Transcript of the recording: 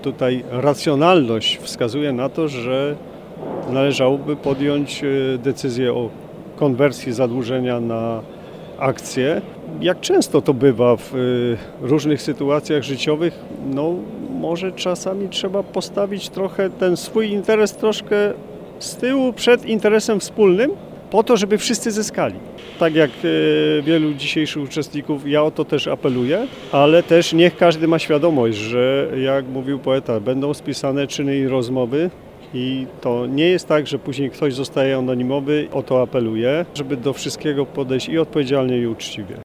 tutaj racjonalność wskazuje na to, że należałoby podjąć decyzję o konwersji zadłużenia na akcje. Jak często to bywa w różnych sytuacjach życiowych, może czasami trzeba postawić trochę ten swój interes troszkę z tyłu przed interesem wspólnym, po to, żeby wszyscy zyskali. Tak jak wielu dzisiejszych uczestników, ja o to też apeluję, ale też niech każdy ma świadomość, że jak mówił poeta, będą spisane czyny i rozmowy i to nie jest tak, że później ktoś zostaje anonimowy. O to apeluję, żeby do wszystkiego podejść i odpowiedzialnie, i uczciwie.